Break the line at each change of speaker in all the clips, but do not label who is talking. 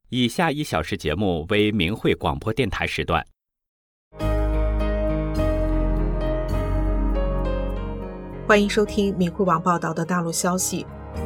以下1小时节目为明慧广播电台时段。
欢迎收听明慧网报道的大陆消息。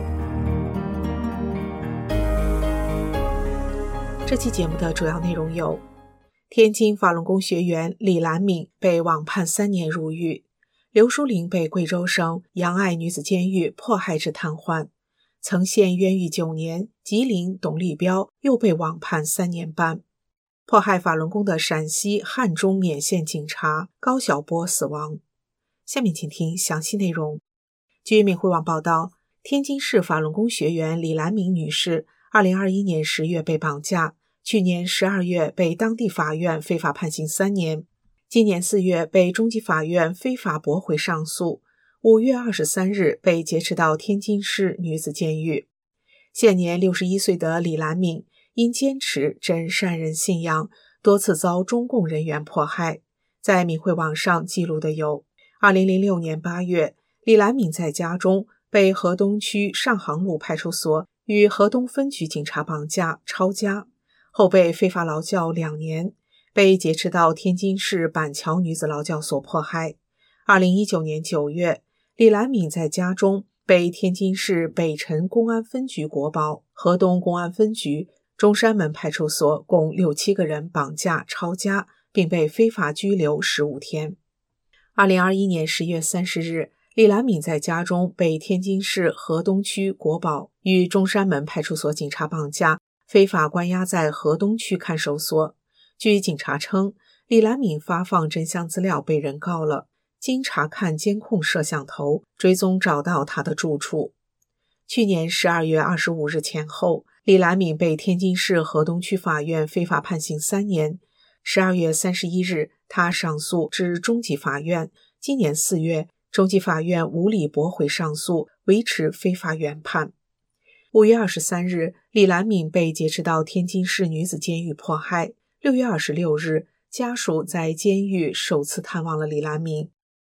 这期节目的主要内容有：天津法轮功学员李兰敏被网判3年入狱，刘淑玲被贵州省杨爱女子监狱迫害致瘫痪，曾陷冤狱9年，吉林董立彪又被网判3年半。迫害法轮功的陕西汉中勉县警察高晓波死亡。下面请听详细内容。据明慧网报道，天津市法轮功学员李兰敏女士2021年10月被绑架，去年12月被当地法院非法判刑3年，今年4月被中级法院非法驳回上诉，5月23日被劫持到天津市女子监狱。现年61岁的李兰敏因坚持真善人信仰，多次遭中共人员迫害。在明慧网上记录的有2006年8月，李兰敏在家中被河东区上杭路派出所与河东分局警察绑架抄家，后被非法劳教2年，被劫持到天津市板桥女子劳教所迫害。2019年9月，李兰敏在家中被天津市北辰公安分局国保、河东公安分局、中山门派出所共6、7个人绑架抄家，并被非法拘留15天。2021年10月30日，李兰敏在家中被天津市河东区国保与中山门派出所警察绑架，非法关押在河东区看守所。据警察称，李兰敏发放真相资料被人告了，经查看监控摄像头，追踪找到他的住处。去年12月25日前后，李兰敏被天津市河东区法院非法判刑3年。12月31日，他上诉至中级法院，今年4月，中级法院无理驳回上诉，维持非法原判。5月23日，李兰敏被劫持到天津市女子监狱迫害。6月26日，家属在监狱首次探望了李兰敏。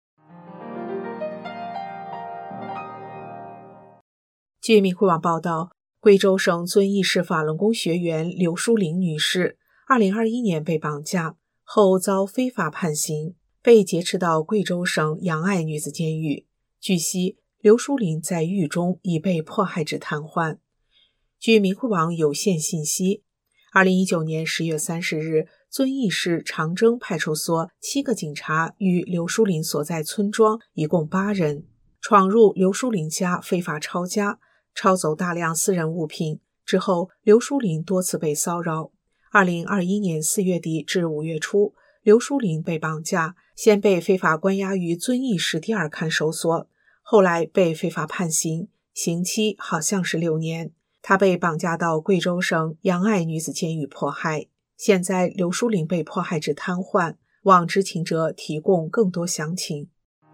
据明慧网报道，贵州省遵义市法轮功学员刘淑玲女士2021年被绑架后遭非法判刑，被劫持到贵州省杨爱女子监狱。据悉，刘淑玲在狱中已被迫害致瘫痪。据明慧网有限信息，2019年10月30日，遵义市长征派出所7个警察与刘淑玲所在村庄一共8人，闯入刘淑玲家非法抄家，抄走大量私人物品。之后，刘淑玲多次被骚扰。2021年4月底至5月初，刘淑玲被绑架，先被非法关押于遵义市第2看守所，后来被非法判刑，刑期好像是6年。她被绑架到贵州省杨爱女子监狱迫害。现在刘淑玲被迫害致瘫痪，望知情者提供更多详情。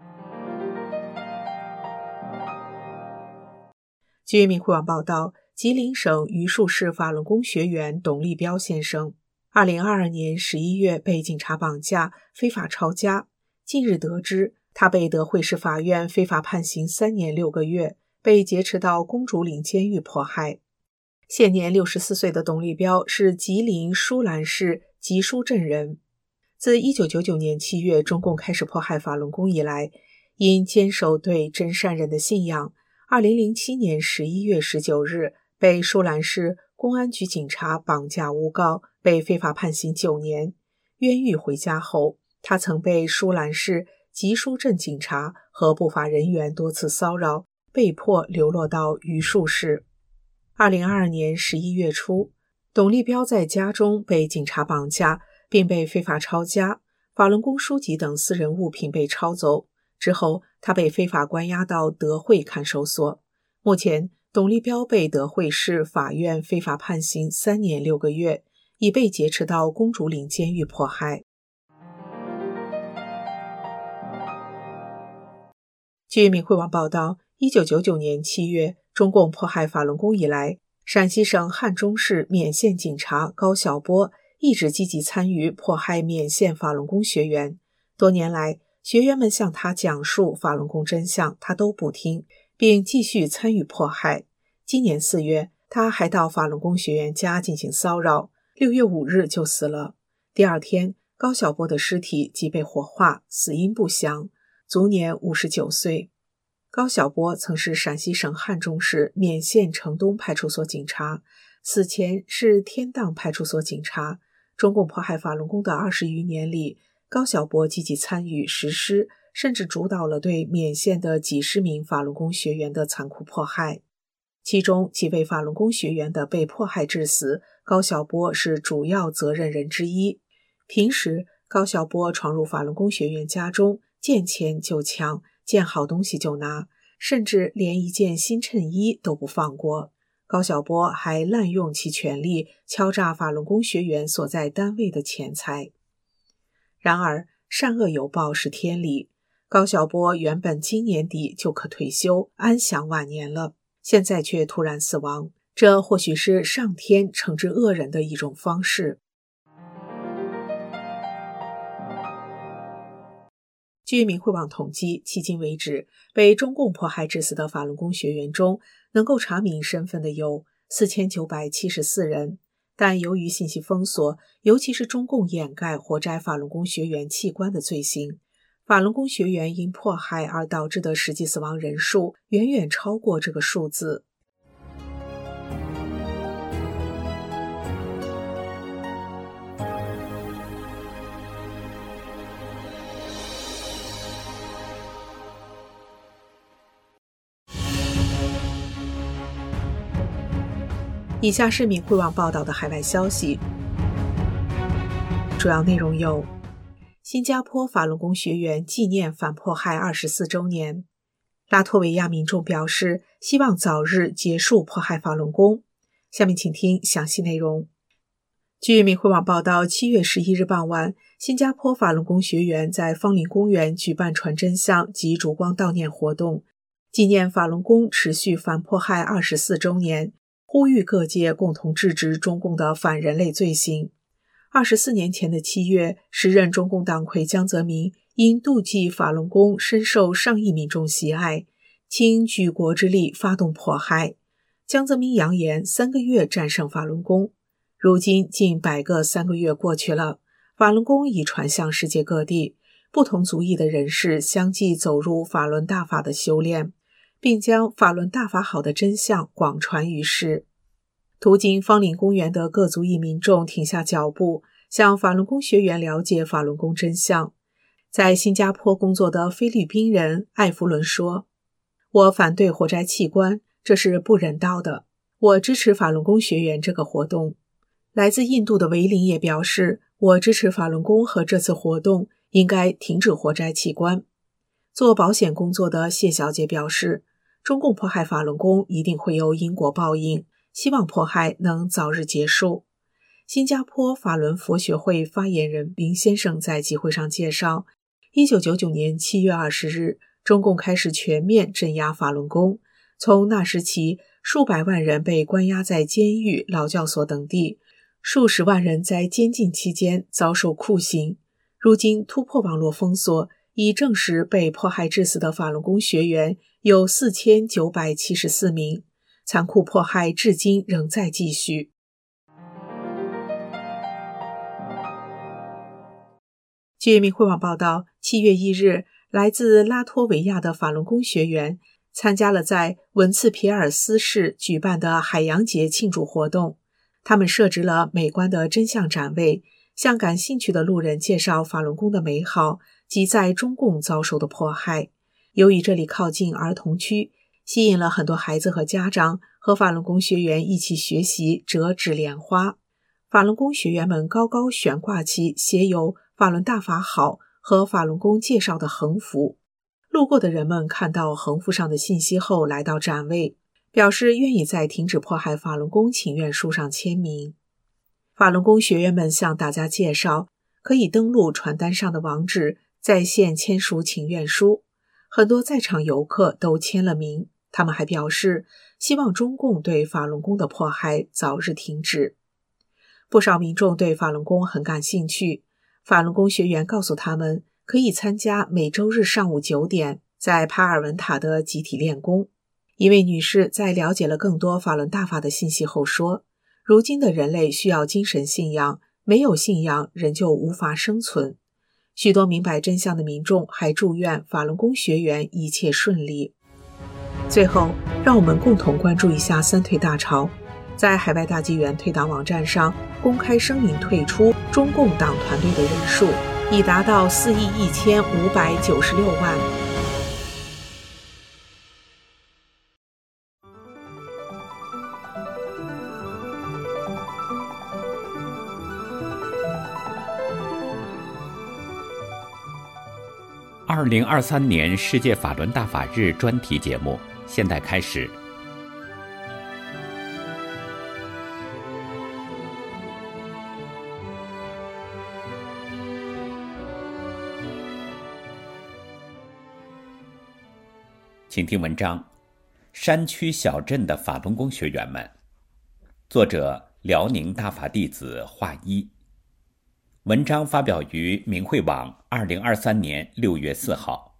据明慧网报道，吉林省榆树市法轮功学员董立彪先生2022年11月被警察绑架，非法抄家。近日得知，他被德惠市法院非法判刑3年6个月，被劫持到公主岭监狱迫害。现年64岁的董立彪是吉林舒兰市吉舒镇人。自1999年7月中共开始迫害法轮功以来，因坚守对真善人的信仰，2007年11月19日被舒兰市公安局警察绑架诬告，被非法判刑9年。冤狱回家后，他曾被舒兰市吉舒镇警察和不法人员多次骚扰，被迫流落到榆树市。2022年11月初，董立彪在家中被警察绑架，并被非法抄家，法轮功书籍等私人物品被抄走。之后，他被非法关押到德惠看守所。目前，董立彪被德惠市法院非法判刑3年6个月，已被劫持到公主岭监狱迫害。据明慧网报道，1999年7月，中共迫害法轮功以来，陕西省汉中市勉县警察高晓波一直积极参与迫害勉县法轮功学员。多年来，学员们向他讲述法轮功真相，他都不听，并继续参与迫害。今年4月， 他还到法轮功学员家进行骚扰，6月5日就死了。第二天，高晓波的尸体即被火化，死因不详，卒年59岁。高晓波曾是陕西省汉中市勉县城东派出所警察，死前是天荡派出所警察。中共迫害法轮功的20余年里，高晓波积极参与实施，甚至主导了对勉县的几十名法轮功学员的残酷迫害。其中几位法轮功学员的被迫害致死，高晓波是主要责任人之一。平时，高晓波闯入法轮功学员家中，见钱就抢，见好东西就拿，甚至连一件新衬衣都不放过。高晓波还滥用其权力，敲诈法轮功学员所在单位的钱财。然而，善恶有报是天理，高晓波原本今年底就可退休，安享晚年了，现在却突然死亡，这或许是上天惩治恶人的一种方式。据明慧网统计，迄今为止，被中共迫害致死的法轮功学员中，能够查明身份的有4974人，但由于信息封锁，尤其是中共掩盖活摘法轮功学员器官的罪行，法轮功学员因迫害而导致的实际死亡人数远远超过这个数字。以下是明慧网报道的海外消息，主要内容有：新加坡法轮功学员纪念反迫害24周年，拉脱维亚民众表示希望早日结束迫害法轮功。下面请听详细内容。据明慧网报道，7月11日傍晚，新加坡法轮功学员在芳林公园举办传真相及烛光悼念活动，纪念法轮功持续反迫害24周年，呼吁各界共同制止中共的反人类罪行。24年前的7月，时任中共党魁江泽民因妒忌法轮功深受上亿民众喜爱，倾举国之力发动迫害。江泽民扬言3个月战胜法轮功。如今近100个3个月过去了，法轮功已传向世界各地，不同族裔的人士相继走入法轮大法的修炼，并将法轮大法好的真相广传于世。途经芳林公园的各族裔民众停下脚步，向法轮功学员了解法轮功真相。在新加坡工作的菲律宾人艾弗伦说：“我反对活摘器官，这是不人道的。我支持法轮功学员这个活动。”来自印度的维林也表示：“我支持法轮功和这次活动，应该停止活摘器官。”做保险工作的谢小姐表示：“中共迫害法轮功一定会有因果报应，希望迫害能早日结束。”新加坡法轮佛学会发言人林先生在集会上介绍，1999年7月20日，中共开始全面镇压法轮功，从那时起，数百万人被关押在监狱、劳教所等地，数十万人在监禁期间遭受酷刑。如今突破网络封锁，已证实被迫害致死的法轮功学员有4974名，残酷迫害至今仍在继续。据明慧网报道，7月1日，来自拉脱维亚的法轮功学员参加了在文茨皮尔斯市举办的海洋节庆祝活动。他们设置了美观的真相展位，向感兴趣的路人介绍法轮功的美好及在中共遭受的迫害。由于这里靠近儿童区，吸引了很多孩子和家长和法轮功学员一起学习折纸莲花。法轮功学员们高高悬挂起写有法轮大法好和法轮功介绍的横幅。路过的人们看到横幅上的信息后来到展位，表示愿意在停止迫害法轮功请愿书上签名。法轮功学员们向大家介绍，可以登录传单上的网址在线签署请愿书。很多在场游客都签了名，他们还表示希望中共对法轮功的迫害早日停止。不少民众对法轮功很感兴趣，法轮功学员告诉他们可以参加每周日上午9点在帕尔文塔的集体练功。 一位女士在了解了更多法轮大法的信息后说，如今的人类需要精神信仰，没有信仰人就无法生存。许多明白真相的民众还祝愿法轮功学员一切顺利。最后，让我们共同关注一下三退大潮。在海外大纪元退党网站上公开声明退出中共党团队的人数已达到4.1596亿。
2023年世界法轮大法日专题节目现在开始。请听文章：山区小镇的法轮功学员们，作者辽宁大法弟子华一。文章发表于明慧网2023年6月4号。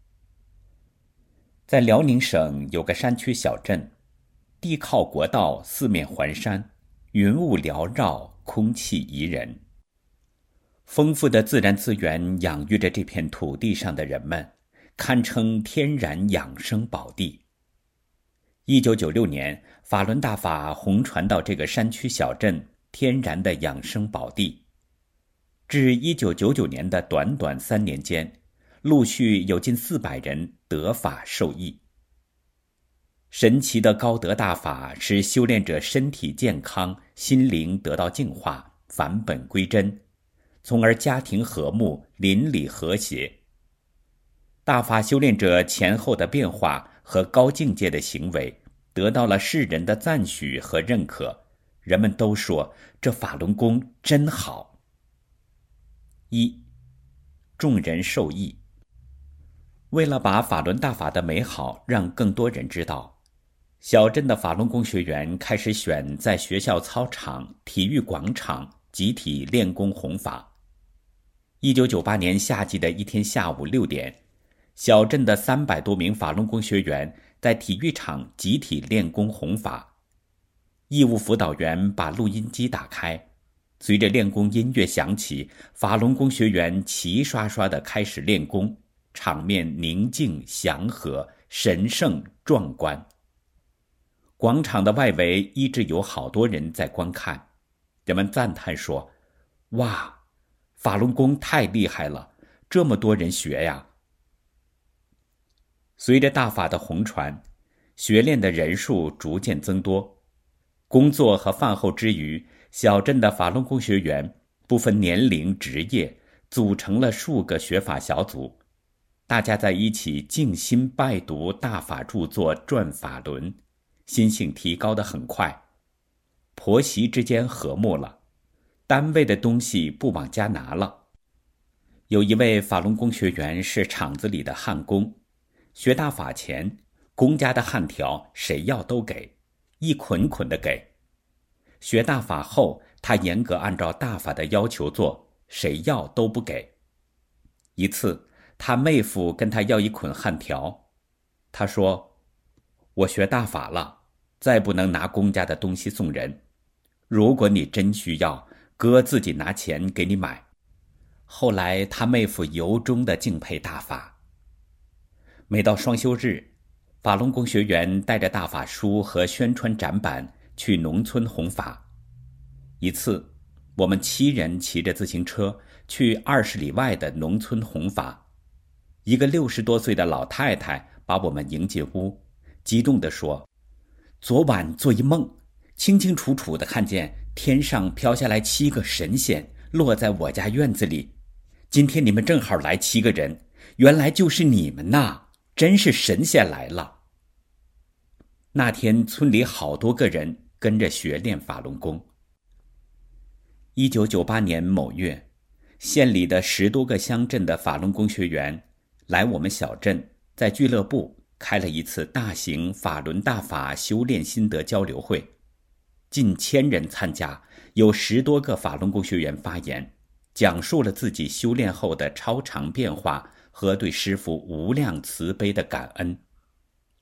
在辽宁省有个山区小镇，地靠国道，四面环山，云雾缭绕，空气宜人。丰富的自然资源养育着这片土地上的人们，堪称天然养生宝地。1996年，法轮大法红传到这个山区小镇，天然的养生宝地。至1999年的短短3年间，陆续有近400人得法受益。神奇的高德大法使修炼者身体健康，心灵得到净化，返本归真，从而家庭和睦，邻里和谐。大法修炼者前后的变化和高境界的行为得到了世人的赞许和认可，人们都说这法轮功真好。1. 众人受益。为了把法轮大法的美好让更多人知道，小镇的法轮功学员开始选在学校操场、体育广场集体练功弘法。1998年夏季的一天下午6点，小镇的300多名法轮功学员在体育场集体练功弘法。义务辅导员把录音机打开，随着练功音乐响起，法轮功学员齐刷刷地开始练功，场面宁静祥和，神圣壮观。广场的外围一直有好多人在观看，人们赞叹说：哇，法轮功太厉害了，这么多人学呀！随着大法的红传，学练的人数逐渐增多。工作和饭后之余，小镇的法轮功学员不分年龄职业，组成了数个学法小组，大家在一起静心拜读大法著作，转法轮，心性提高得很快。婆媳之间和睦了，单位的东西不往家拿了。有一位法轮功学员是厂子里的焊工，学大法前，公家的焊条谁要都给，一捆捆的给。学大法后，他严格按照大法的要求做，谁要都不给。一次，他妹夫跟他要一捆焊条，他说：我学大法了，再不能拿公家的东西送人，如果你真需要，哥自己拿钱给你买。后来他妹夫由衷地敬佩大法。每到双休日，法轮功学员带着大法书和宣传展板去农村弘法。一次，我们7人骑着自行车去20里外的农村弘法。一个60多岁的老太太把我们迎进屋，激动地说：昨晚做一梦，清清楚楚地看见天上飘下来7个神仙，落在我家院子里。今天你们正好来7个人，原来就是你们呐，真是神仙来了。那天村里好多个人跟着学练法轮功。1998年某月，县里的10多个乡镇的法轮功学员来我们小镇，在俱乐部开了一次大型法轮大法修炼心得交流会，近1000人参加，有10多个法轮功学员发言，讲述了自己修炼后的超常变化和对师父无量慈悲的感恩。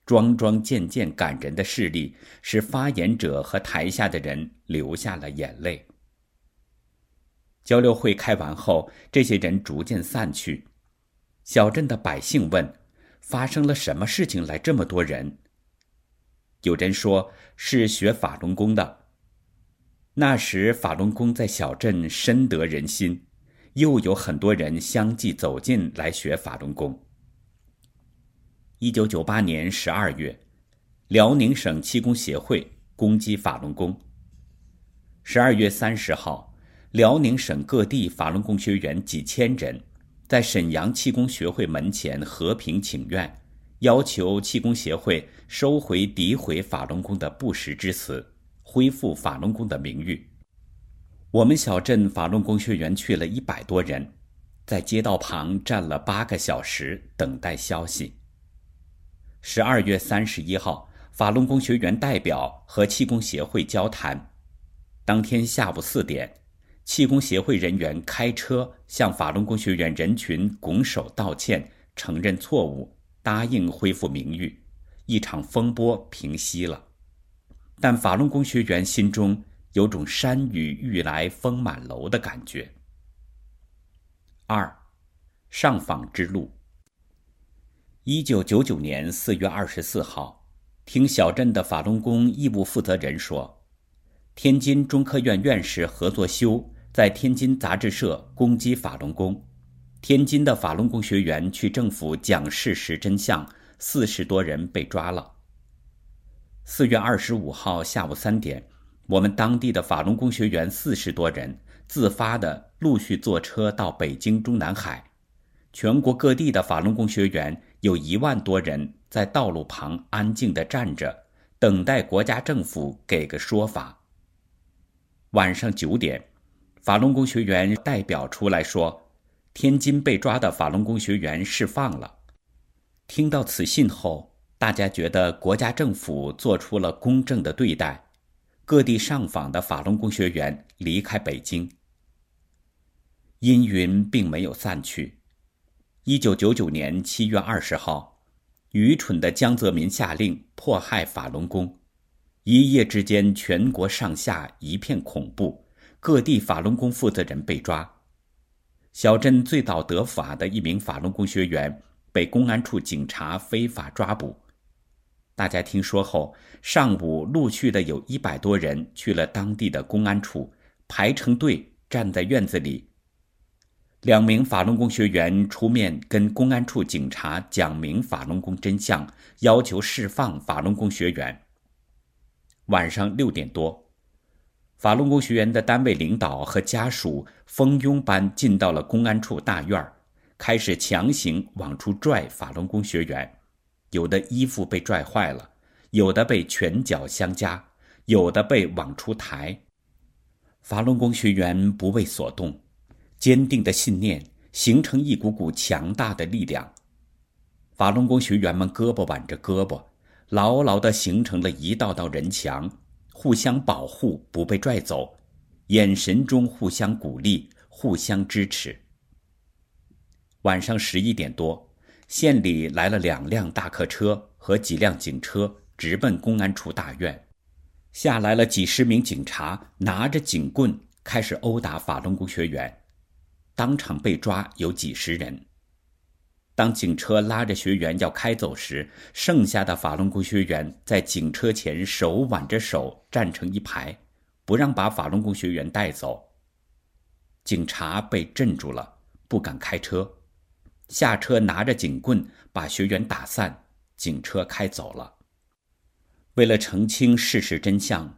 桩桩件件感人的事例，使发言者和台下的人流下了眼泪。交流会开完后，这些人逐渐散去。小镇的百姓问：发生了什么事情来这么多人？有人说是学法轮功的。那时法轮功在小镇深得人心，又有很多人相继走进来学法轮功。1998年12月，辽宁省气功协会攻击法轮功。12月30号，辽宁省各地法轮功学员几千人在沈阳气功学会门前和平请愿，要求气功协会收回诋毁法轮功的不实之词，恢复法轮功的名誉。我们小镇法轮功学员去了100多人，在街道旁站了8个小时等待消息。12月31号，法轮功学员代表和气功协会交谈。当天下午4点，气功协会人员开车向法轮功学员人群拱手道歉，承认错误，答应恢复名誉，一场风波平息了。但法轮功学员心中有种山雨欲来风满楼的感觉。2. 上访之路。1999年4月24号，听小镇的法轮功义务负责人说，天津中科院院士何作修在天津杂志社攻击法轮功，天津的法轮功学员去政府讲事实真相，40多人被抓了。4月25号下午3点，我们当地的法轮功学员40多人自发地陆续坐车到北京中南海。全国各地的法轮功学员有1万多人在道路旁安静地站着，等待国家政府给个说法。晚上9点，法轮功学员代表出来说，天津被抓的法轮功学员释放了。听到此信后，大家觉得国家政府做出了公正的对待，各地上访的法轮功学员离开北京。阴云并没有散去。1999年7月20号，愚蠢的江泽民下令迫害法轮功，一夜之间全国上下一片恐怖，各地法轮功负责人被抓。小镇最早得法的一名法轮功学员被公安处警察非法抓捕。大家听说后，上午陆续的有100多人去了当地的公安处，排成队站在院子里。2名法轮功学员出面跟公安处警察讲明法轮功真相，要求释放法轮功学员。晚上6点多，法轮功学员的单位领导和家属蜂拥般进到了公安处大院，开始强行往出拽法轮功学员，有的衣服被拽坏了，有的被拳脚相加，有的被往出抬。法轮功学员不为所动，坚定的信念形成一股股强大的力量。法轮功学员们胳膊挽着胳膊，牢牢地形成了一道道人墙，互相保护，不被拽走，眼神中互相鼓励，互相支持。晚上11点多，县里来了2辆大客车和几辆警车，直奔公安处大院。下来了几十名警察，拿着警棍开始殴打法轮功学员，当场被抓有几十人。当警车拉着学员要开走时，剩下的法轮功学员在警车前手挽着手站成一排，不让把法轮功学员带走。警察被镇住了，不敢开车，下车拿着警棍把学员打散，警车开走了。为了澄清事实真相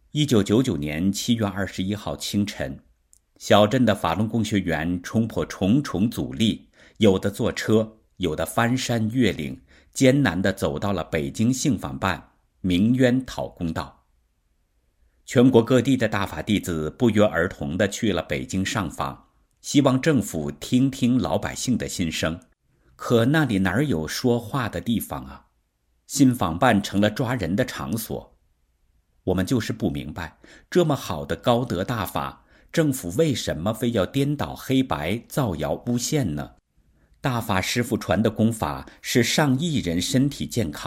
，1999年7月21号清晨，小镇的法轮功学员冲破重重阻力，有的坐车，有的翻山越岭，艰难地走到了北京信访办，鸣冤讨公道。全国各地的大法弟子不约而同地去了北京上访，希望政府听听老百姓的心声。可那里哪有说话的地方啊？信访办成了抓人的场所。我们就是不明白，这么好的高德大法，政府为什么非要颠倒黑白，造谣诬陷呢？大法师父传的功法是上亿人身体健康，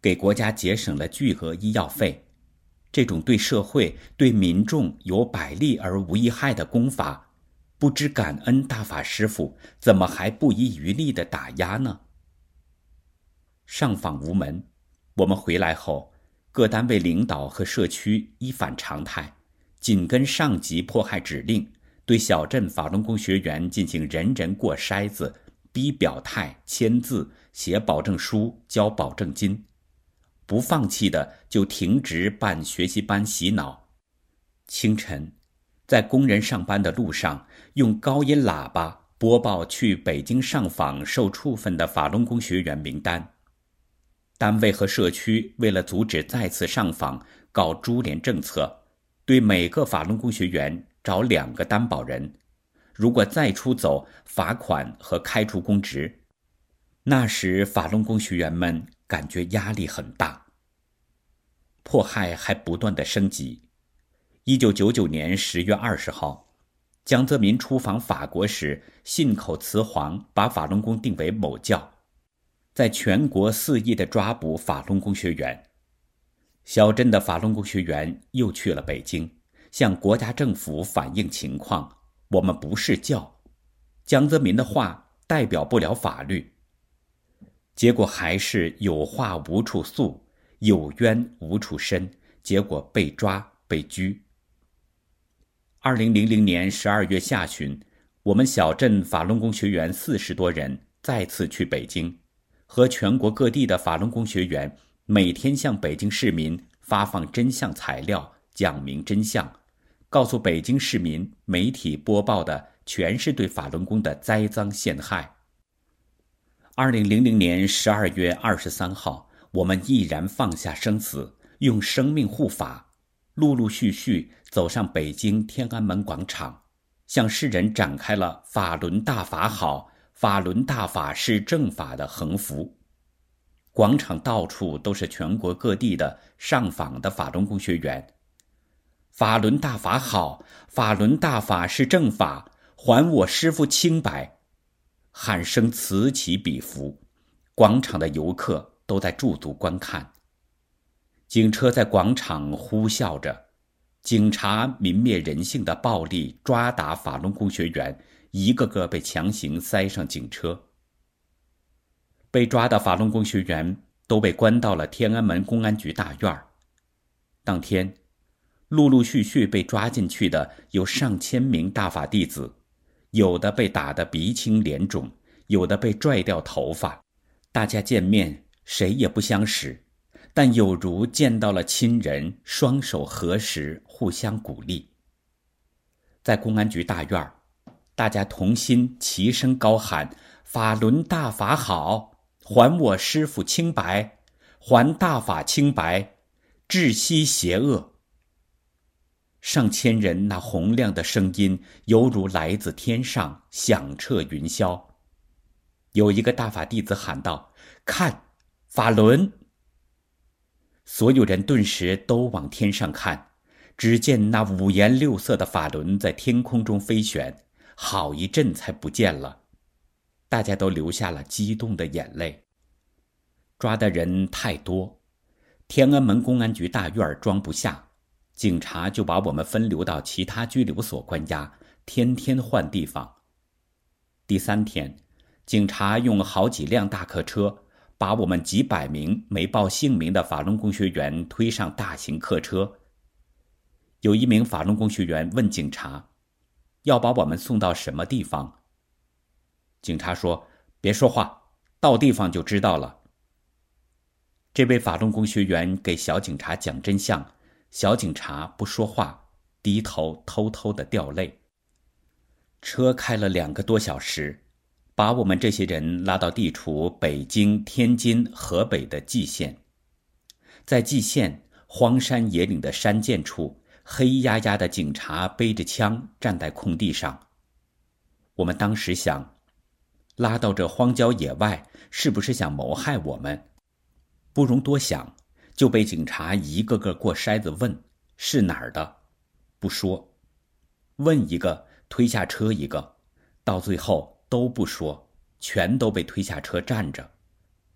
给国家节省了巨额医药费。这种对社会、对民众有百利而无一害的功法，不知感恩大法师父，怎么还不遗余力地打压呢？上访无门，我们回来后，各单位领导和社区依反常态，紧跟上级迫害指令，对小镇法轮功学员进行人人过筛子，逼表态、签字、写保证书、交保证金。不放弃的就停职办学习班洗脑。清晨，在工人上班的路上，用高音喇叭播报去北京上访受处分的法轮功学员名单。单位和社区为了阻止再次上访，搞株连政策，对每个法轮功学员找2个担保人，如果再出走，罚款和开除公职。那时法轮功学员们感觉压力很大。迫害还不断的升级。1999年10月20号，江泽民出访法国时，信口雌黄把法轮功定为某教，在全国肆意地抓捕法轮功学员。小镇的法轮功学员又去了北京，向国家政府反映情况，我们不是教，江泽民的话代表不了法律。结果还是有话无处诉，有冤无处伸，结果被抓被拘。2000年12月下旬，我们小镇法轮功学员40多人再次去北京，和全国各地的法轮功学员每天向北京市民发放真相材料，讲明真相，告诉北京市民媒体播报的全是对法轮功的栽赃陷害。2000年12月23号，我们毅然放下生死，用生命护法，陆陆续续走上北京天安门广场，向世人展开了法轮大法好，法轮大法是正法的横幅。广场到处都是全国各地的上访的法轮功学员。法轮大法好，法轮大法是正法，还我师父清白。喊声此起彼伏，广场的游客都在驻足观看。警车在广场呼啸着，警察泯灭人性的暴力抓打法轮功学员，一个个被强行塞上警车。被抓的法轮功学员都被关到了天安门公安局大院。当天，陆陆续续被抓进去的有上千名大法弟子，有的被打得鼻青脸肿，有的被拽掉头发。大家见面谁也不相识，但有如见到了亲人，双手合十，互相鼓励。在公安局大院，大家同心齐声高喊：法轮大法好，还我师父清白，还大法清白，治息邪恶。上千人那洪亮的声音犹如来自天上，响彻云霄。有一个大法弟子喊道：看，法轮！所有人顿时都往天上看，只见那五颜六色的法轮在天空中飞旋，好一阵才不见了。大家都流下了激动的眼泪。抓的人太多，天安门公安局大院装不下，警察就把我们分流到其他拘留所关押，天天换地方。第3天，警察用好几辆大客车，把我们几百名没报姓名的法轮功学员推上大型客车。有一名法轮功学员问警察，要把我们送到什么地方？警察说，别说话，到地方就知道了。这位法轮功学员给小警察讲真相，小警察不说话，低头偷偷地掉泪。车开了2个多小时，把我们这些人拉到地处北京、天津、河北的蓟县。在蓟县荒山野岭的山涧处，黑压压的警察背着枪站在空地上。我们当时想，拉到这荒郊野外，是不是想谋害我们？不容多想，就被警察一个个过筛子问是哪儿的，不说，问一个推下车一个，到最后都不说，全都被推下车站着。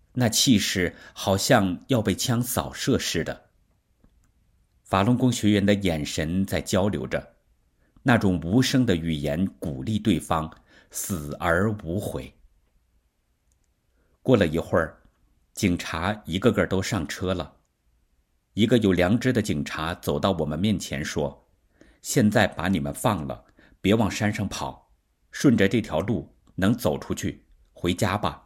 那气势好像要被枪扫射似的。法轮功学员的眼神在交流着，那种无声的语言鼓励对方死而无悔。过了一会儿，警察一个个都上车了。一个有良知的警察走到我们面前说：“现在把你们放了，别往山上跑，顺着这条路能走出去，回家吧。”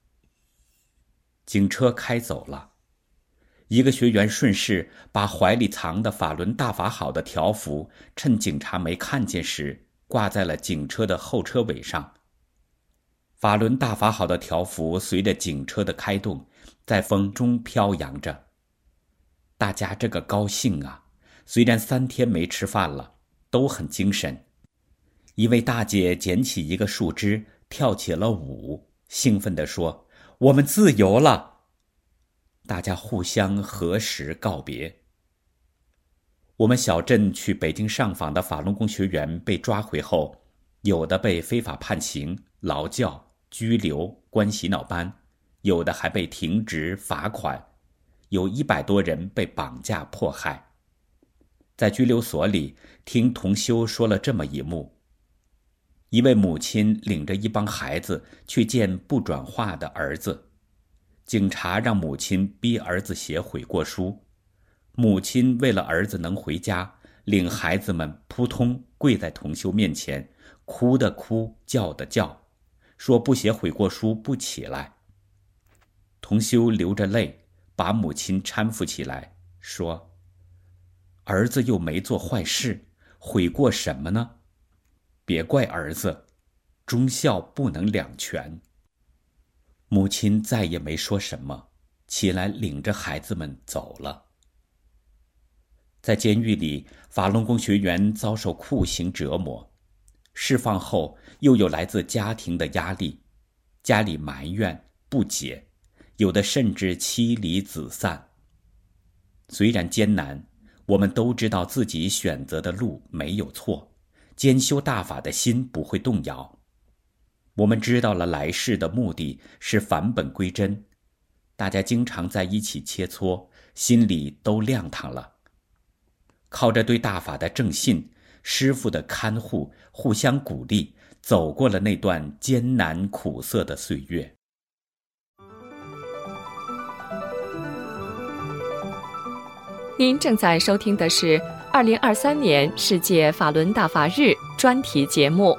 警车开走了，一个学员顺势把怀里藏的法轮大法好的条幅，趁警察没看见时，挂在了警车的后车尾上。法轮大法好的条幅随着警车的开动，在风中飘扬着。大家这个高兴啊，虽然3天没吃饭了，都很精神。一位大姐捡起一个树枝，跳起了舞，兴奋地说：“我们自由了！”大家互相合十告别。我们小镇去北京上访的法轮功学员被抓回后，有的被非法判刑、劳教、拘留、关洗脑班，有的还被停职罚款，有100多人被绑架迫害。在拘留所里，听同修说了这么一幕：一位母亲领着一帮孩子去见不转化的儿子，警察让母亲逼儿子写悔过书，母亲为了儿子能回家，领孩子们扑通跪在同修面前，哭的哭，叫的叫，说不写悔过书不起来。同修流着泪把母亲搀扶起来，说：“儿子又没做坏事，悔过什么呢？别怪儿子，忠孝不能两全。”母亲再也没说什么，起来领着孩子们走了。在监狱里，法轮功学员遭受酷刑折磨，释放后又有来自家庭的压力，家里埋怨不解，有的甚至妻离子散。虽然艰难，我们都知道自己选择的路没有错，兼修大法的心不会动摇。我们知道了来世的目的是返本归真，大家经常在一起切磋，心里都亮堂了。靠着对大法的正信，师父的看护，互相鼓励，走过了那段艰难苦涩的岁月。
您正在收听的是2023年世界法轮大法日专题节目。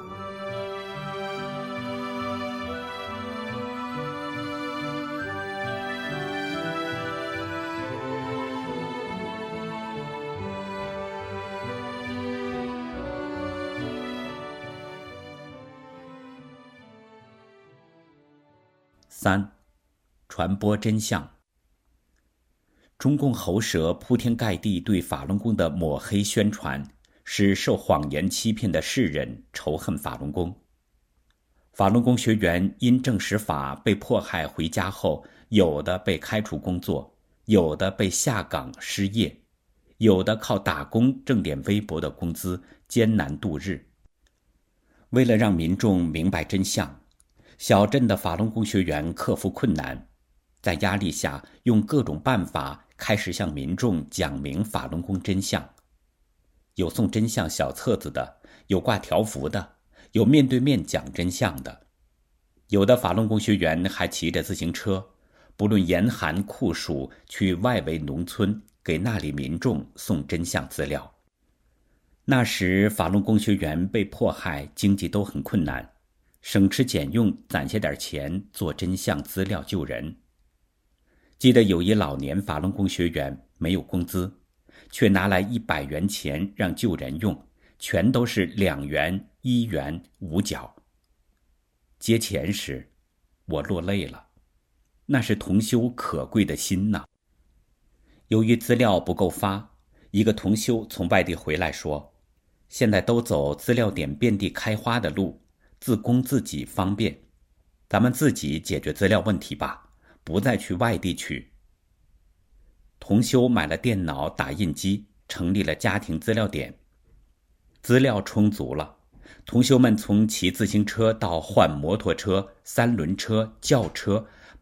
3. 传播真相。中共喉舌铺天盖地对法轮功的抹黑宣传，使受谎言欺骗的世人仇恨法轮功。法轮功学员因证实法被迫害回家后，有的被开除工作，有的被下岗失业，有的靠打工挣点微薄的工资艰难度日。为了让民众明白真相，小镇的法轮功学员克服困难，在压力下用各种办法开始向民众讲明法轮功真相。有送真相小册子的，有挂条幅的，有面对面讲真相的。有的法轮功学员还骑着自行车，不论严寒酷暑，去外围农村给那里民众送真相资料。那时法轮功学员被迫害，经济都很困难，省吃俭用攒下点钱做真相资料救人。记得有一老年法轮功学员没有工资，却拿来100元钱让救人用，全都是2元、1元、5角。接钱时，我落泪了，那是同修可贵的心呐。由于资料不够发，一个同修从外地回来说，现在都走资料点遍地开花的路，自供自己方便，咱们自己解决资料问题吧，不再去外地取。同修买了电脑打印机，成立了家庭资料点。资料充足了，同修们从骑自行车到换摩托车、3轮车、轿车，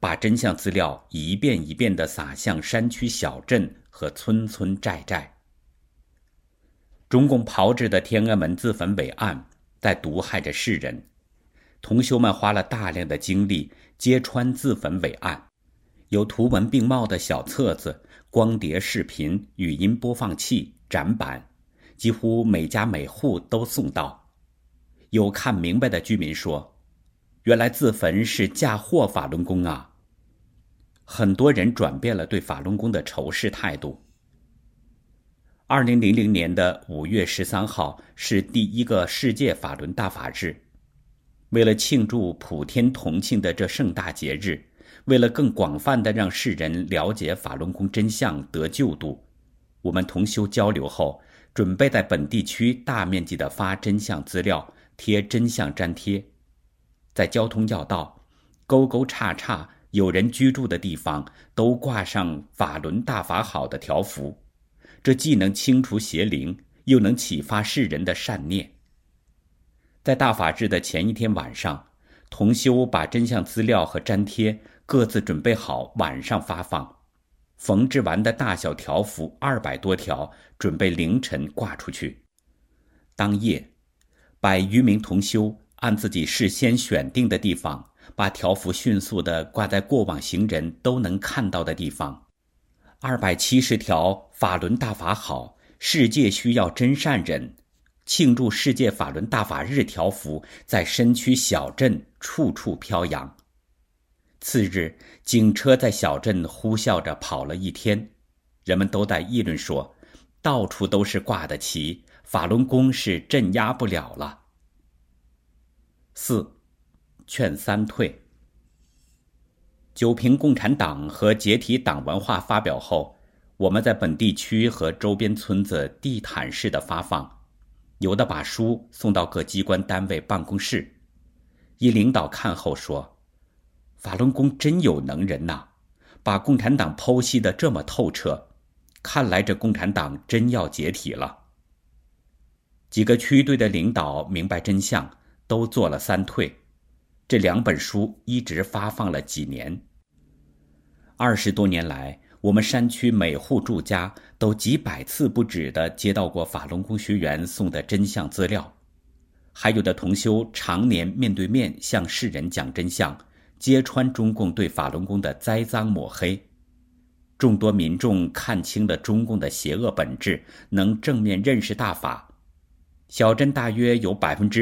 把真相资料一遍一遍地撒向山区小镇和村村寨寨。中共炮制的天安门自焚伪案在毒害着世人，同修们花了大量的精力揭穿自焚伪案，有图文并茂的小册子、光碟视频、语音播放器、展板，几乎每家每户都送到。有看明白的居民说，原来自焚是嫁祸法轮功啊。很多人转变了对法轮功的仇视态度。2000年的5月13号是第一个世界法轮大法日。为了庆祝普天同庆的这盛大节日，为了更广泛地让世人了解法轮功真相得救度，我们同修交流后，准备在本地区大面积地发真相资料，贴真相粘贴，在交通要道、沟沟岔岔有人居住的地方都挂上法轮大法好的条幅，这既能清除邪灵，又能启发世人的善念。在大法日的前一天晚上，同修把真相资料和粘贴各自准备好，晚上发放。缝制完的大小条幅200多条，准备凌晨挂出去。当夜，100余名同修按自己事先选定的地方，把条幅迅速地挂在过往行人都能看到的地方。270条法轮大法好，世界需要真善人，庆祝世界法轮大法日条幅在身区小镇处处飘扬。次日，警车在小镇呼啸着跑了一天，人们都在议论说，到处都是挂的旗，法轮功是镇压不了了。4. 劝三退。九评共产党和解体党文化发表后，我们在本地区和周边村子地毯式的发放，有的把书送到各机关单位办公室。一领导看后说，法轮功真有能人呐，把共产党剖析得这么透彻，看来这共产党真要解体了。几个区队的领导明白真相，都做了三退，这2本书一直发放了几年。20多年来，我们山区每户住家都几百次不止地接到过法轮功学员送的真相资料，还有的同修常年面对面向世人讲真相，揭穿中共对法轮功的栽赃抹黑。众多民众看清了中共的邪恶本质，能正面认识大法。小镇大约有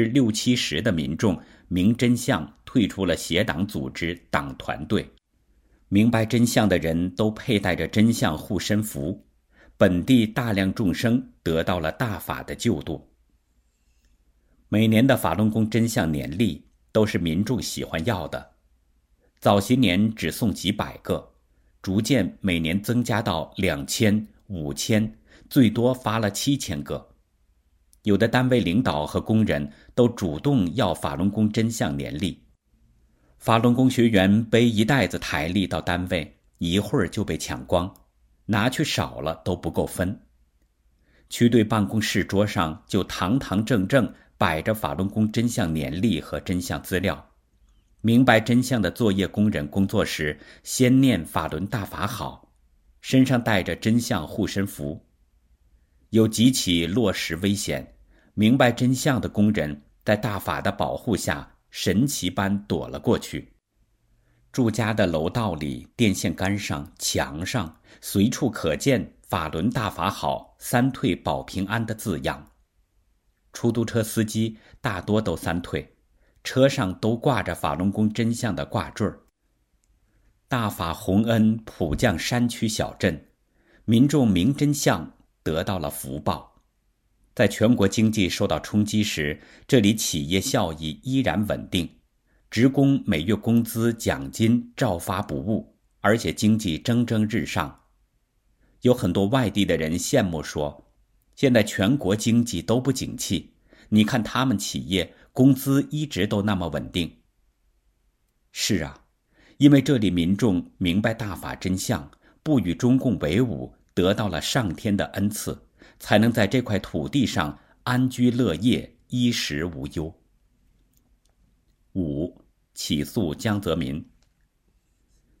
60-70%的民众明真相，退出了邪党组织、党团队。明白真相的人都佩戴着真相护身符，本地大量众生得到了大法的救度。每年的法轮功真相年历都是民众喜欢要的，早些年只送几百个，逐渐每年增加到2000、5000，最多发了7000个。有的单位领导和工人都主动要法轮功真相年历。法轮功学员背一袋子台历到单位，一会儿就被抢光，拿去少了都不够分。区队办公室桌上就堂堂正正摆着法轮功真相年历和真相资料。明白真相的作业工人工作时，先念法轮大法好，身上带着真相护身符。有几起落石危险，明白真相的工人在大法的保护下神奇般躲了过去。住家的楼道里、电线杆上、墙上随处可见法轮大法好、三退保平安的字样。出租车司机大多都三退，车上都挂着法轮功真相的挂坠。大法洪恩普降山区小镇，民众明真相，得到了福报。在全国经济受到冲击时，这里企业效益依然稳定，职工每月工资奖金照发不误，而且经济蒸蒸日上。有很多外地的人羡慕说，现在全国经济都不景气，你看他们企业工资一直都那么稳定。是啊，因为这里民众明白大法真相，不与中共为伍，得到了上天的恩赐，才能在这块土地上安居乐业，衣食无忧。5. 起诉江泽民。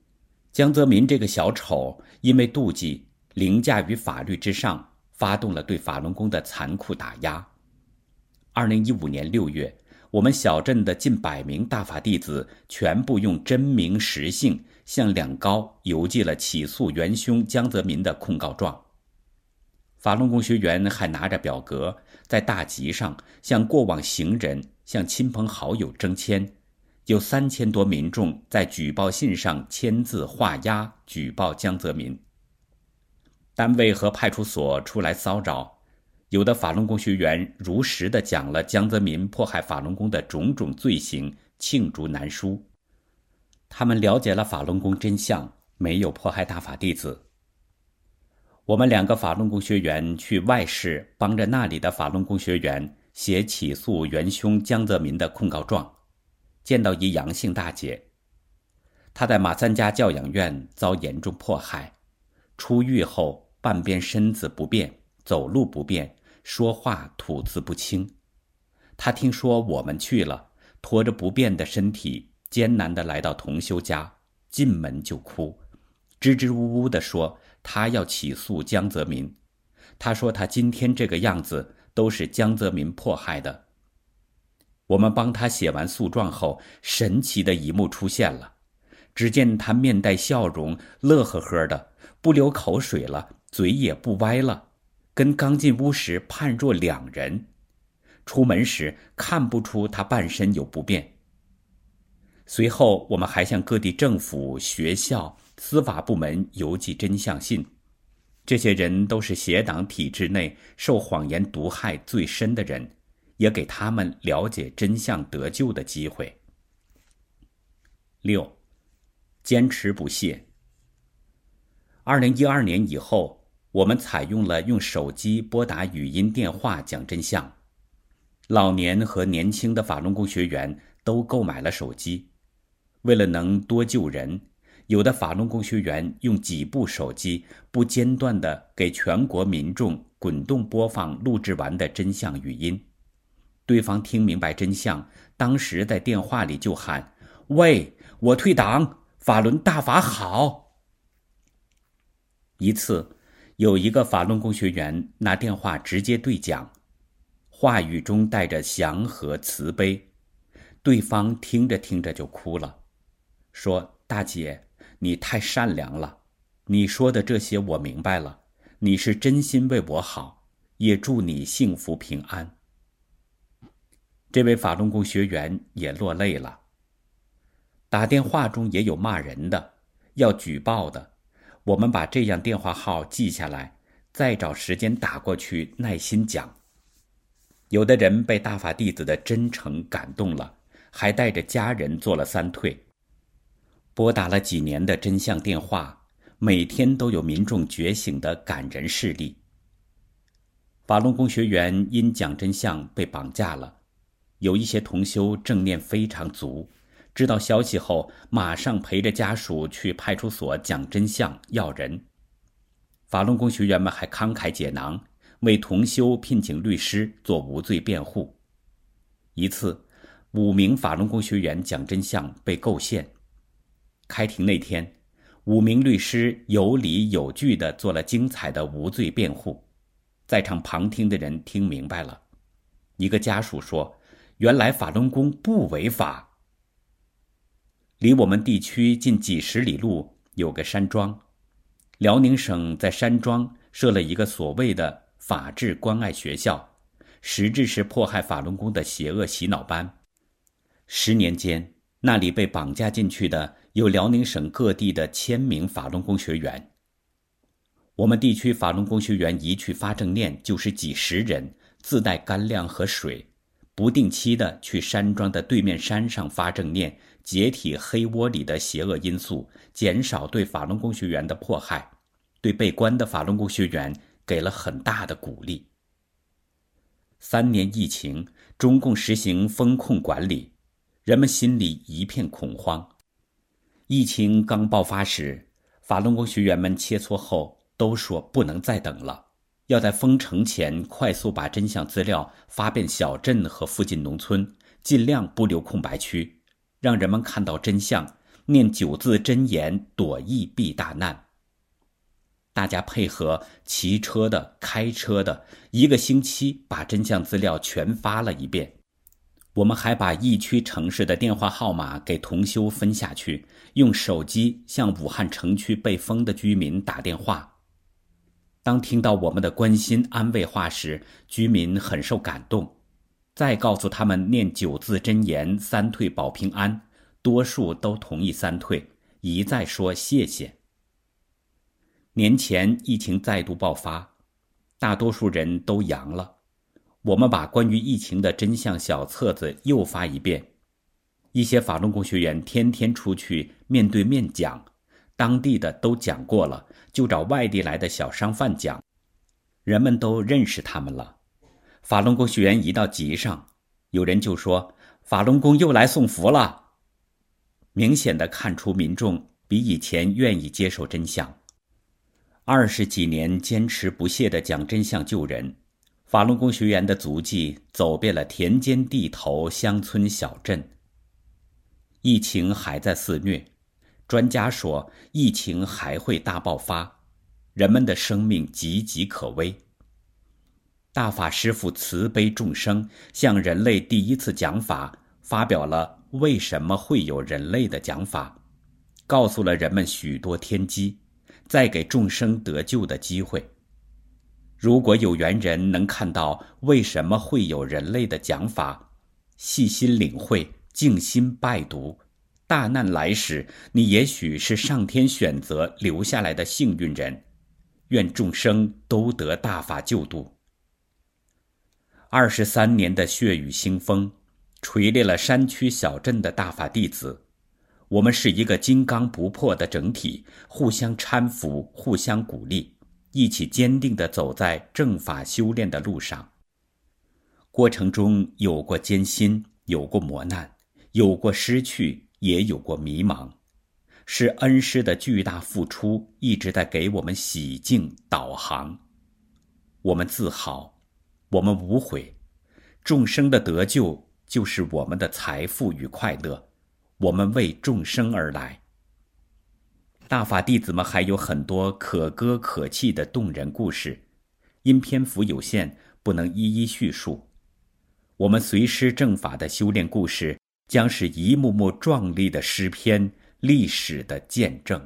江泽民这个小丑因为妒忌，凌驾于法律之上，发动了对法轮功的残酷打压。2015年6月，我们小镇的近100名大法弟子全部用真名实姓向两高邮寄了起诉元凶江泽民的控告状。法轮功学员还拿着表格在大集上向过往行人、向亲朋好友征签，有3000多民众在举报信上签字画押举报江泽民。单位和派出所出来骚扰，有的法轮功学员如实地讲了江泽民迫害法轮功的种种罪行，罄竹难书。他们了解了法轮功真相，没有迫害大法弟子。我们2个法轮功学员去外市帮着那里的法轮功学员写起诉元凶江泽民的控告状，见到一杨姓大姐，她在马三家教养院遭严重迫害，出狱后半边身子不便，走路不便，说话吐字不清。她听说我们去了，拖着不便的身体艰难地来到同修家，进门就哭，支支吾吾地说他要起诉江泽民。他说他今天这个样子都是江泽民迫害的。我们帮他写完诉状后，神奇的一幕出现了，只见他面带笑容，乐呵呵的，不流口水了，嘴也不歪了，跟刚进屋时判若两人。出门时看不出他半身有不便。随后我们还向各地政府、学校、司法部门邮寄真相信，这些人都是邪党体制内受谎言毒害最深的人，也给他们了解真相得救的机会。6. 坚持不懈。2012年以后，我们采用了用手机拨打语音电话讲真相。老年和年轻的法轮功学员都购买了手机。为了能多救人，有的法轮功学员用几部手机不间断地给全国民众滚动播放录制完的真相语音。对方听明白真相，当时在电话里就喊：喂，我退党，法轮大法好。一次，有一个法轮功学员拿电话直接对讲，话语中带着祥和慈悲，对方听着听着就哭了，说：大姐，你太善良了，你说的这些我明白了，你是真心为我好，也祝你幸福平安。这位法轮功学员也落泪了。打电话中也有骂人的，要举报的，我们把这样电话号记下来，再找时间打过去耐心讲。有的人被大法弟子的真诚感动了，还带着家人做了3退。拨打了几年的真相电话，每天都有民众觉醒的感人事例。法轮功学员因讲真相被绑架了，有一些同修正念非常足，知道消息后马上陪着家属去派出所讲真相要人。法轮功学员们还慷慨解囊，为同修聘请律师做无罪辩护。一次5名法轮功学员讲真相被构陷。开庭那天，5名律师有理有据地做了精彩的无罪辩护，在场旁听的人听明白了。一个家属说，原来法轮功不违法。离我们地区近几十里路有个山庄，辽宁省在山庄设了一个所谓的法治关爱学校，实质是迫害法轮功的邪恶洗脑班。10年间，那里被绑架进去的有辽宁省各地的1000名法轮功学员。我们地区法轮功学员一去发正念就是几十人，自带干粮和水，不定期的去山庄的对面山上发正念，解体黑窝里的邪恶因素，减少对法轮功学员的迫害，对被关的法轮功学员给了很大的鼓励。3年疫情，中共实行风控管理，人们心里一片恐慌。疫情刚爆发时，法轮功学员们切磋后都说不能再等了，要在封城前快速把真相资料发遍小镇和附近农村，尽量不留空白区，让人们看到真相， 念9字真言，躲疫避大难。大家配合骑车的、开车的，1个星期把真相资料全发了一遍。我们还把疫区城市的电话号码给同修分下去，用手机向武汉城区被封的居民打电话。当听到我们的关心安慰话时，居民很受感动，再告诉他们念9字真言3退保平安，多数都同意3退，一再说谢谢。年前疫情再度爆发，大多数人都阳了。我们把关于疫情的真相小册子又发一遍，一些法轮功学员天天出去面对面讲，当地的都讲过了，就找外地来的小商贩讲，人们都认识他们了。法轮功学员一到集上，有人就说法轮功又来送福了，明显地看出民众比以前愿意接受真相。20几年坚持不懈地讲真相救人，法轮功学员的足迹走遍了田间地头、乡村小镇。疫情还在肆虐，专家说疫情还会大爆发，人们的生命岌岌可危。大法师父慈悲众生，向人类第一次讲法，发表了为什么会有人类的讲法，告诉了人们许多天机，再给众生得救的机会。如果有缘人能看到为什么会有人类的讲法，细心领会，静心拜读，大难来时，你也许是上天选择留下来的幸运人。愿众生都得大法救度。23年的血雨腥风，锤炼了山区小镇的大法弟子。我们是一个金刚不破的整体，互相搀扶，互相鼓励，一起坚定地走在正法修炼的路上。过程中有过艰辛，有过磨难，有过失去，也有过迷茫，是恩师的巨大付出一直在给我们洗净导航。我们自豪，我们无悔，众生的得救就是我们的财富与快乐，我们为众生而来。大法弟子们还有很多可歌可泣的动人故事，因篇幅有限，不能一一叙述。我们随师正法的修炼故事，将是一幕幕壮丽的诗篇，历史的见证。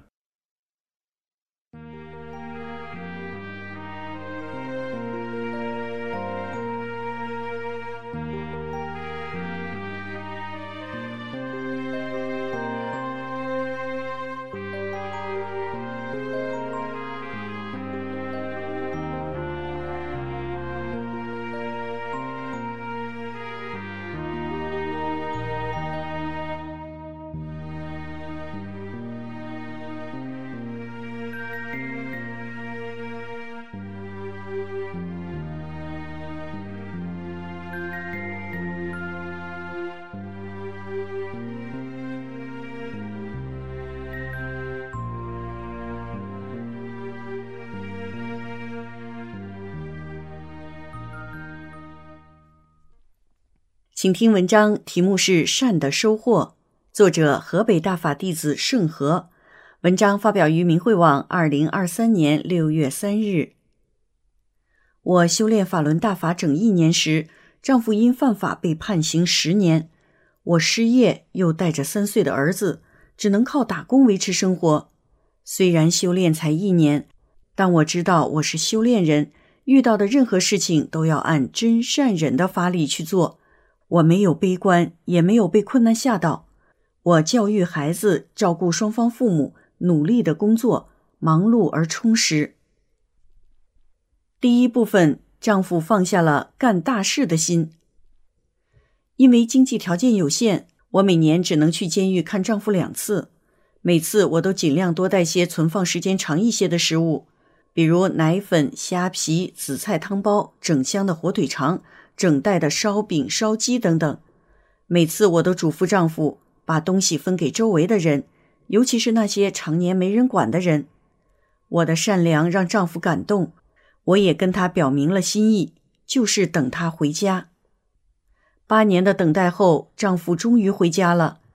请听文章，题目是《善的收获》，作者河北大法弟子盛和。文章发表于明慧网2023年6月3日。我修炼法轮大法整1年时，丈夫因犯法被判刑10年，我失业，又带着3岁的儿子，只能靠打工维持生活。虽然修炼才1年，但我知道我是修炼人，遇到的任何事情都要按真善忍的法理去做。我没有悲观，也没有被困难吓到。我教育孩子，照顾双方父母，努力的工作，忙碌而充实。第一部分，丈夫放下了干大事的心。因为经济条件有限，我每年只能去监狱看丈夫2次，每次我都尽量多带些存放时间长一些的食物，比如奶粉、虾皮、紫菜汤包、整箱的火腿肠、整袋的烧饼、烧鸡等等。每次我都嘱咐丈夫把东西分给周围的人，尤其是那些常年没人管的人。我的善良让丈夫感动，我也跟他表明了心意，就是等他回家。8年的等待后，丈夫终于回家了。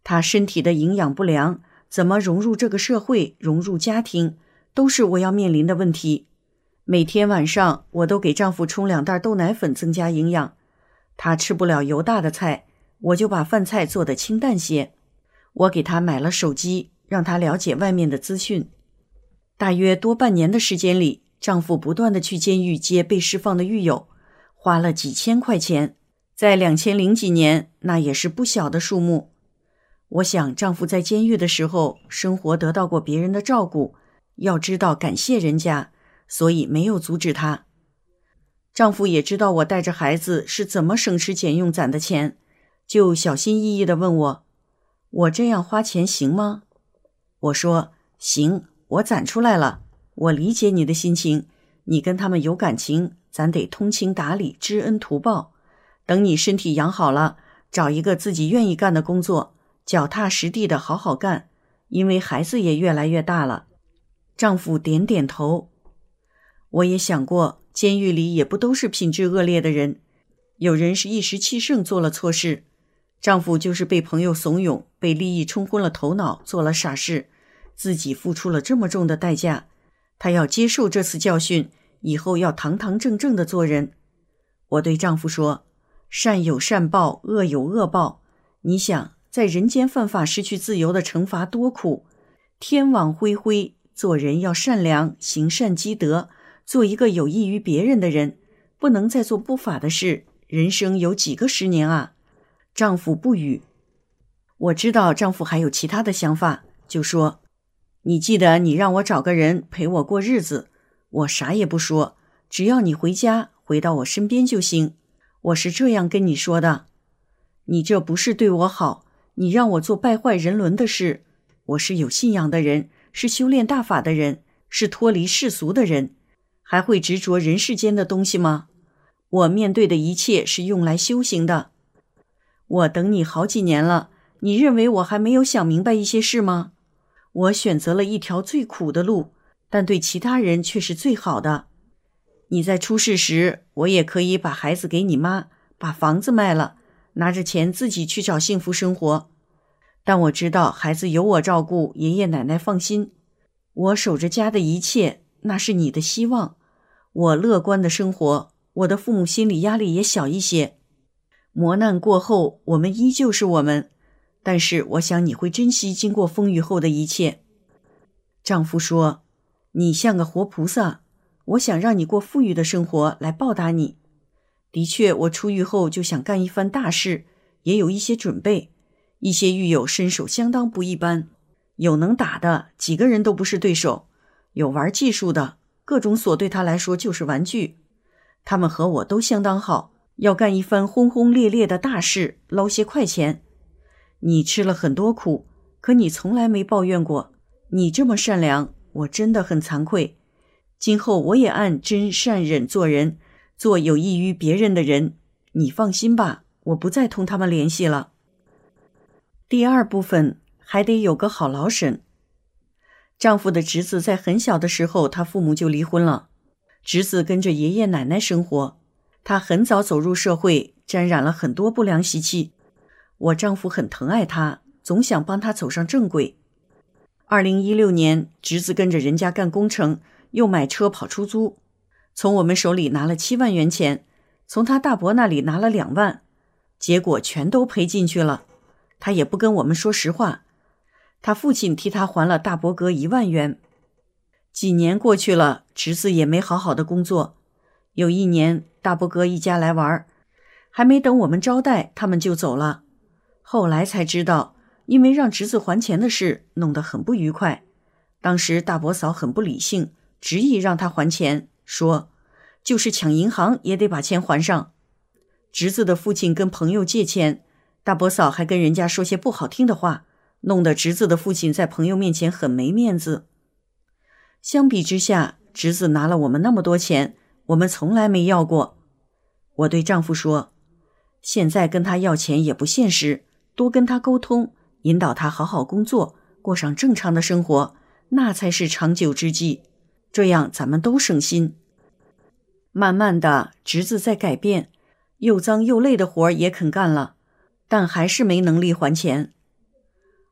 他身体的营养不良，怎么融入这个社会，融入家庭，都是我要面临的问题。每天晚上我都给丈夫冲2袋豆奶粉增加营养。他吃不了油大的菜，我就把饭菜做得清淡些。我给他买了手机，让他了解外面的资讯。大约多半年的时间里，丈夫不断地去监狱接被释放的狱友，花了几千块钱，在2000几年，那也是不小的数目。我想丈夫在监狱的时候，生活得到过别人的照顾，要知道感谢人家，所以没有阻止他。丈夫也知道我带着孩子是怎么省吃俭用攒的钱，就小心翼翼地问我，我这样花钱行吗？我说，行，我攒出来了，我理解你的心情，你跟他们有感情，咱得通情达理，知恩图报。等你身体养好了，找一个自己愿意干的工作，脚踏实地的好好干，因为孩子也越来越大了。丈夫点点头。我也想过，监狱里也不都是品质恶劣的人，有人是一时气盛做了错事，丈夫就是被朋友怂恿，被利益冲昏了头脑，做了傻事，自己付出了这么重的代价，他要接受这次教训，以后要堂堂正正的做人。我对丈夫说，善有善报，恶有恶报，你想在人间犯法失去自由的惩罚多苦，天网恢恢，做人要善良，行善积德，做一个有益于别人的人，不能再做不法的事，人生有几个10年啊？丈夫不语。我知道丈夫还有其他的想法，就说，你记得你让我找个人陪我过日子，我啥也不说，只要你回家，回到我身边就行，我是这样跟你说的。你这不是对我好，你让我做败坏人伦的事，我是有信仰的人，是修炼大法的人，是脱离世俗的人，还会执着人世间的东西吗？我面对的一切是用来修行的。我等你好几年了，你认为我还没有想明白一些事吗？我选择了一条最苦的路，但对其他人却是最好的。你在出事时，我也可以把孩子给你妈，把房子卖了，拿着钱自己去找幸福生活。但我知道孩子有我照顾，爷爷奶奶放心。我守着家的一切，那是你的希望。我乐观的生活，我的父母心理压力也小一些。磨难过后，我们依旧是我们，但是我想你会珍惜经过风雨后的一切。丈夫说，你像个活菩萨，我想让你过富裕的生活来报答你。的确，我出狱后就想干一番大事，也有一些准备。一些狱友身手相当不一般，有能打的，几个人都不是对手，有玩技术的，各种锁对他来说就是玩具。他们和我都相当好，要干一番轰轰烈烈的大事，捞些快钱。你吃了很多苦，可你从来没抱怨过，你这么善良，我真的很惭愧。今后我也按真善忍做人，做有益于别人的人。你放心吧，我不再同他们联系了。第二部分，还得有个好老婶。丈夫的侄子在很小的时候，他父母就离婚了，侄子跟着爷爷奶奶生活。他很早走入社会，沾染了很多不良习气。我丈夫很疼爱他，总想帮他走上正轨。2016年，侄子跟着人家干工程，又买车跑出租，从我们手里拿了7万元钱，从他大伯那里拿了2万，结果全都赔进去了。他也不跟我们说实话，他父亲替他还了大伯哥1万元。几年过去了，侄子也没好好的工作。有一年，大伯哥一家来玩，还没等我们招待，他们就走了。后来才知道，因为让侄子还钱的事弄得很不愉快。当时大伯嫂很不理性，执意让他还钱，说就是抢银行也得把钱还上。侄子的父亲跟朋友借钱，大伯嫂还跟人家说些不好听的话，弄得侄子的父亲在朋友面前很没面子。相比之下，侄子拿了我们那么多钱，我们从来没要过。我对丈夫说，现在跟他要钱也不现实，多跟他沟通，引导他好好工作，过上正常的生活，那才是长久之计，这样咱们都省心。慢慢的，侄子在改变，又脏又累的活也肯干了，但还是没能力还钱。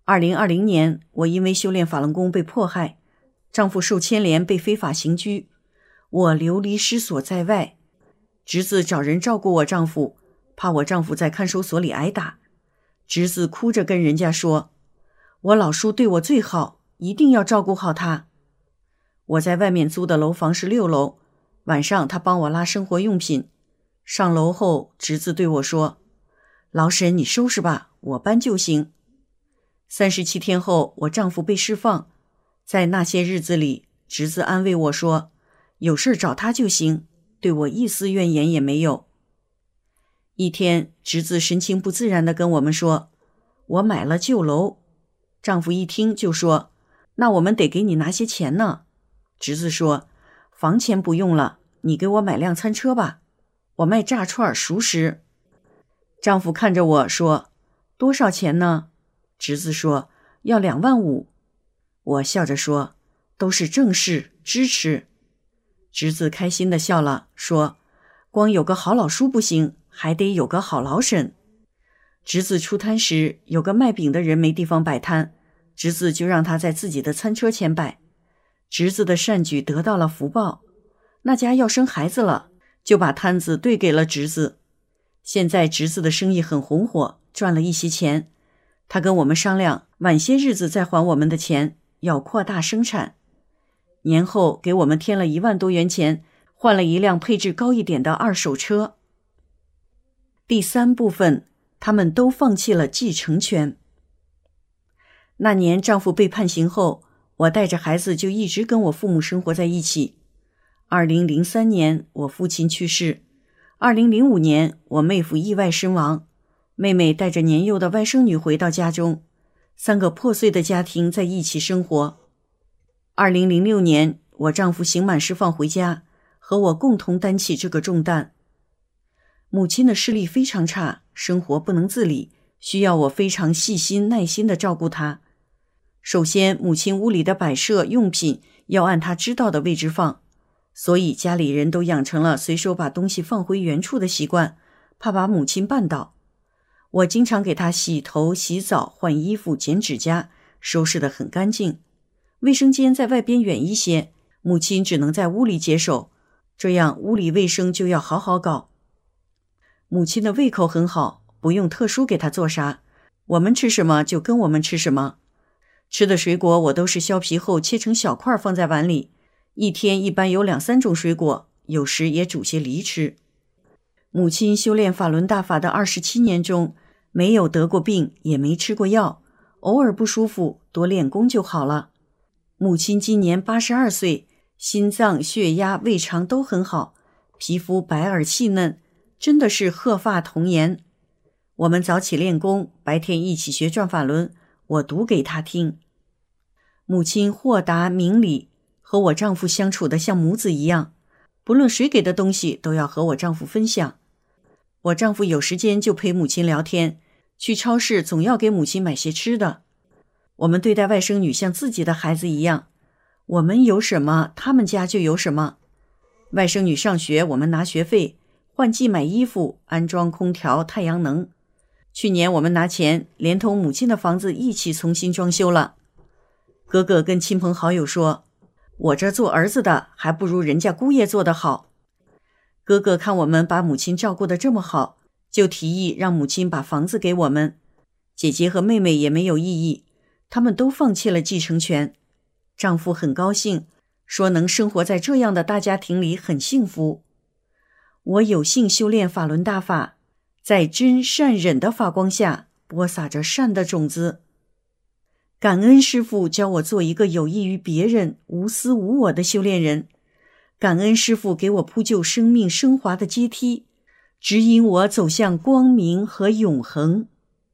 2020年，我因为修炼法轮功被迫害，丈夫受牵连被非法刑拘，我流离失所在外。侄子找人照顾我丈夫，怕我丈夫在看守所里挨打。侄子哭着跟人家说，我老叔对我最好，一定要照顾好他。我在外面租的楼房是6楼，晚上他帮我拉生活用品。上楼后，侄子对我说，老婶你收拾吧，我搬就行。37天后，我丈夫被释放。在那些日子里，侄子安慰我说，有事找他就行，对我一丝怨言也没有。一天，侄子神情不自然地跟我们说，我买了旧楼。丈夫一听就说，那我们得给你拿些钱呢。侄子说，房钱不用了，你给我买辆餐车吧，我卖炸串熟食。丈夫看着我说，多少钱呢？侄子说，要2.5万。我笑着说，都是正事，支持。侄子开心地笑了，说，光有个好老叔不行，还得有个好老婶。侄子出摊时，有个卖饼的人没地方摆摊，侄子就让他在自己的餐车前摆。侄子的善举得到了福报，那家要生孩子了，就把摊子对给了侄子。现在侄子的生意很红火，赚了一些钱。他跟我们商量，晚些日子再还我们的钱，要扩大生产。年后给我们添了1万多元钱，换了一辆配置高一点的二手车。第3部分，他们都放弃了继承权。那年丈夫被判刑后，我带着孩子就一直跟我父母生活在一起。2003年，我父亲去世。2005年，我妹夫意外身亡。妹妹带着年幼的外甥女回到家中，3个破碎的家庭在一起生活。2006年，我丈夫刑满释放回家，和我共同担起这个重担。母亲的视力非常差，生活不能自理，需要我非常细心耐心地照顾她。首先，母亲屋里的摆设用品要按她知道的位置放，所以家里人都养成了随手把东西放回原处的习惯，怕把母亲绊倒。我经常给她洗头、洗澡、换衣服、剪指甲，收拾得很干净。卫生间在外边远一些，母亲只能在屋里解手，这样屋里卫生就要好好搞。母亲的胃口很好，不用特殊给她做啥，我们吃什么就跟我们吃什么。吃的水果我都是削皮后切成小块放在碗里，一天一般有2-3种水果，有时也煮些梨吃。母亲修炼法轮大法的27年中，没有得过病，也没吃过药，偶尔不舒服，多练功就好了。母亲今年82岁，心脏、血压、胃肠都很好，皮肤白而细嫩，真的是鹤发童颜。我们早起练功，白天一起学转法轮，我读给她听。母亲豁达明理，和我丈夫相处的像母子一样，不论谁给的东西都要和我丈夫分享。我丈夫有时间就陪母亲聊天，去超市总要给母亲买些吃的。我们对待外甥女像自己的孩子一样，我们有什么，他们家就有什么。外甥女上学，我们拿学费，换季买衣服，安装空调、太阳能。去年我们拿钱，连同母亲的房子一起重新装修了。哥哥跟亲朋好友说，我这做儿子的还不如人家姑爷做得好。哥哥看我们把母亲照顾得这么好，就提议让母亲把房子给我们。姐姐和妹妹也没有异议，他们都放弃了继承权。丈夫很高兴，说能生活在这样的大家庭里很幸福。我有幸修炼法轮大法，在真善忍的法光下播撒着善的种子。感恩师父教我做一个有益于别人、无私无我的修炼人。感恩师父给我铺就生命升华的阶梯，指引我走向光明和永恒。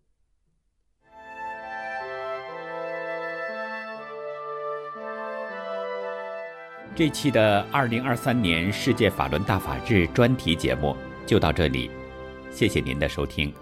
这期的2023年世界法轮大法日专题节目就到这里，谢谢您的收听。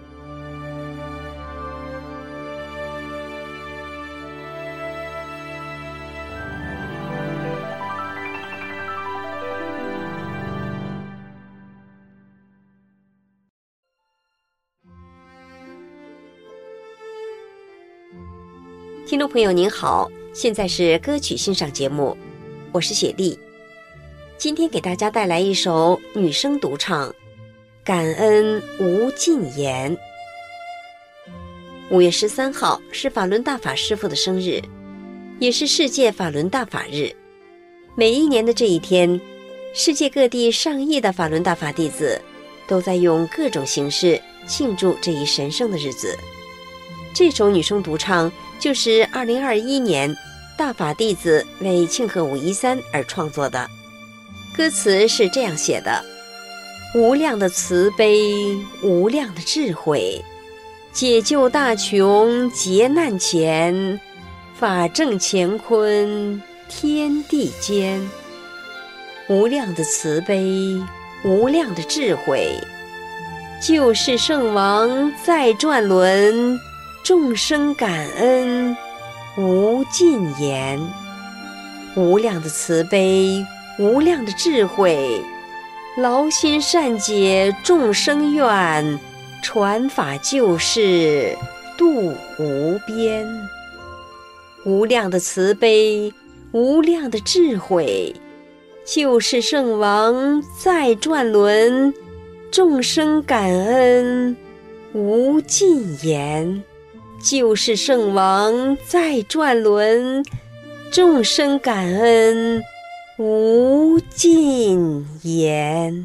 听众朋友您好，现在是歌曲欣赏节目，我是雪莉。今天给大家带来一首女声独唱《感恩无尽言》。5月13号是法轮大法师父的生日，也是世界法轮大法日。每一年的这一天，世界各地上亿的法轮大法弟子都在用各种形式庆祝这一神圣的日子。这首女声独唱就是2021年大法弟子为庆贺513而创作的。歌词是这样写的：无量的慈悲，无量的智慧，解救大穷劫难前，法正乾坤天地间。无量的慈悲，无量的智慧，救世圣王再转轮，众生感恩无尽言。无量的慈悲，无量的智慧，劳心善解众生愿，传法救世度无边。无量的慈悲，无量的智慧，救世圣王再转轮，众生感恩无尽言。救世圣王再转轮，众生感恩无尽言。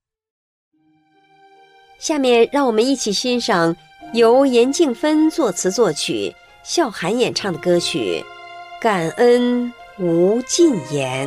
下面让我们一起欣赏由严静芬作词作曲，笑涵演唱的歌曲《感恩无尽言》。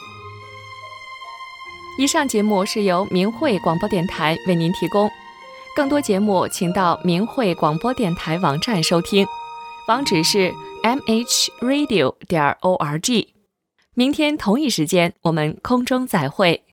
以上节目是由明慧广播电台为您提供， 更多节目请到明慧广播电台网站收听，网址是 mhradio.org。明天同一时间我们空中再会。